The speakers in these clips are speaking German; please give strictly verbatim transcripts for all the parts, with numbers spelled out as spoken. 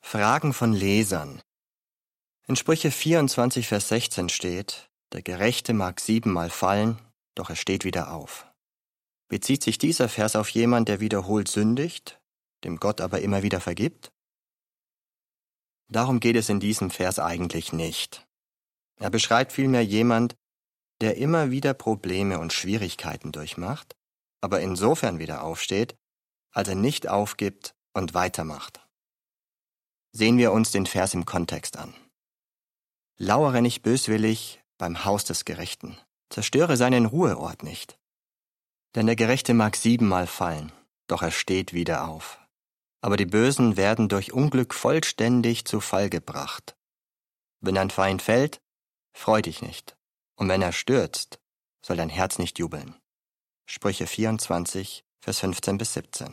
Fragen von Lesern. In Sprüche vierundzwanzig, Vers sechzehn steht: Der Gerechte mag siebenmal fallen, doch er steht wieder auf. Bezieht sich dieser Vers auf jemanden, der wiederholt sündigt, dem Gott aber immer wieder vergibt? Darum geht es in diesem Vers eigentlich nicht. Er beschreibt vielmehr jemand, der immer wieder Probleme und Schwierigkeiten durchmacht, aber insofern wieder aufsteht, als er nicht aufgibt und weitermacht. Sehen wir uns den Vers im Kontext an. Lauere nicht böswillig beim Haus des Gerechten, zerstöre seinen Ruheort nicht. Denn der Gerechte mag siebenmal fallen, doch er steht wieder auf. Aber die Bösen werden durch Unglück vollständig zu Fall gebracht. Wenn ein Feind fällt, freu dich nicht. Und wenn er stürzt, soll dein Herz nicht jubeln. Sprüche vierundzwanzig, Vers fünfzehn bis siebzehn.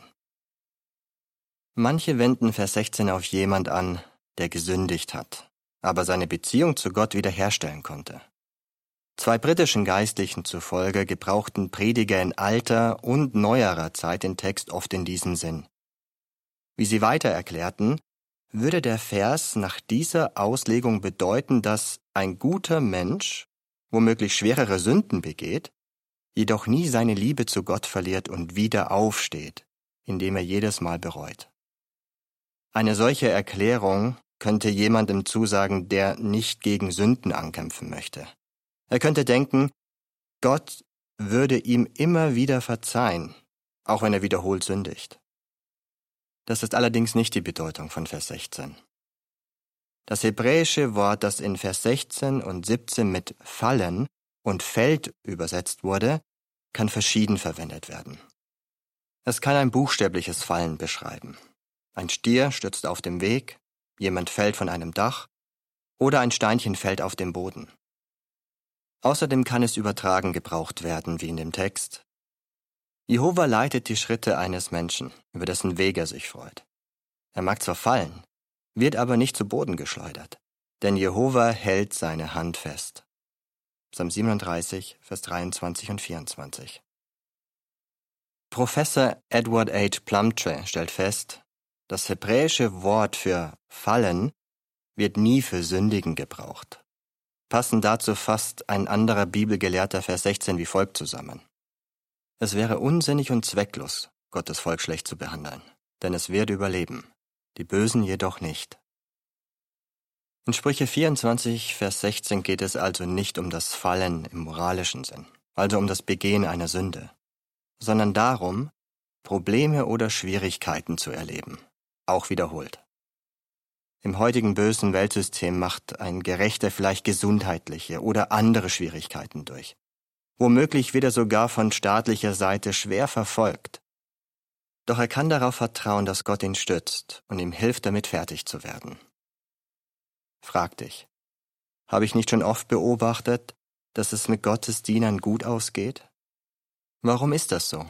Manche wenden Vers sechzehn auf jemand an, der gesündigt hat, aber seine Beziehung zu Gott wiederherstellen konnte. Zwei britischen Geistlichen zufolge gebrauchten Prediger in alter und neuerer Zeit den Text oft in diesem Sinn. Wie sie weiter erklärten, würde der Vers nach dieser Auslegung bedeuten, dass ein guter Mensch womöglich schwerere Sünden begeht, jedoch nie seine Liebe zu Gott verliert und wieder aufsteht, indem er jedes Mal bereut. Eine solche Erklärung könnte jemandem zusagen, der nicht gegen Sünden ankämpfen möchte. Er könnte denken, Gott würde ihm immer wieder verzeihen, auch wenn er wiederholt sündigt. Das ist allerdings nicht die Bedeutung von Vers sechzehn. Das hebräische Wort, das in Vers sechzehn und siebzehn mit fallen und fällt übersetzt wurde, kann verschieden verwendet werden. Es kann ein buchstäbliches Fallen beschreiben. Ein Stier stürzt auf dem Weg, jemand fällt von einem Dach oder ein Steinchen fällt auf den Boden. Außerdem kann es übertragen gebraucht werden, wie in dem Text: Jehova leitet die Schritte eines Menschen, über dessen Weg er sich freut. Er mag zwar fallen, wird aber nicht zu Boden geschleudert, denn Jehova hält seine Hand fest. Psalm siebenunddreißig, Vers dreiundzwanzig und vierundzwanzig. Professor Edward H. Plumtree stellt fest, das hebräische Wort für fallen wird nie für sündigen gebraucht. Passend dazu fasst ein anderer Bibelgelehrter Vers sechzehn wie folgt zusammen: Es wäre unsinnig und zwecklos, Gottes Volk schlecht zu behandeln, denn es wird überleben, die Bösen jedoch nicht. In Sprüche vierundzwanzig, Vers sechzehn geht es also nicht um das Fallen im moralischen Sinn, also um das Begehen einer Sünde, sondern darum, Probleme oder Schwierigkeiten zu erleben, auch wiederholt. Im heutigen bösen Weltsystem macht ein Gerechter vielleicht gesundheitliche oder andere Schwierigkeiten durch. Womöglich wird er sogar von staatlicher Seite schwer verfolgt. Doch er kann darauf vertrauen, dass Gott ihn stützt und ihm hilft, damit fertig zu werden. Frag dich: Habe ich nicht schon oft beobachtet, dass es mit Gottes Dienern gut ausgeht? Warum ist das so?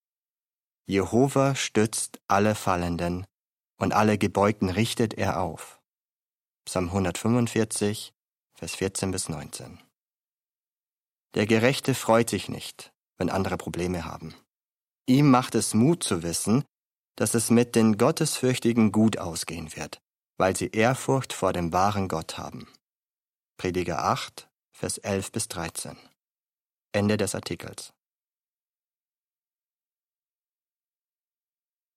Jehova stützt alle Fallenden und alle Gebeugten richtet er auf. Psalm hundertfünfundvierzig, Vers vierzehn bis neunzehn. Der Gerechte freut sich nicht, wenn andere Probleme haben. Ihm macht es Mut zu wissen, dass es mit den Gottesfürchtigen gut ausgehen wird, weil sie Ehrfurcht vor dem wahren Gott haben. Prediger acht, Vers elf bis dreizehn. Ende des Artikels.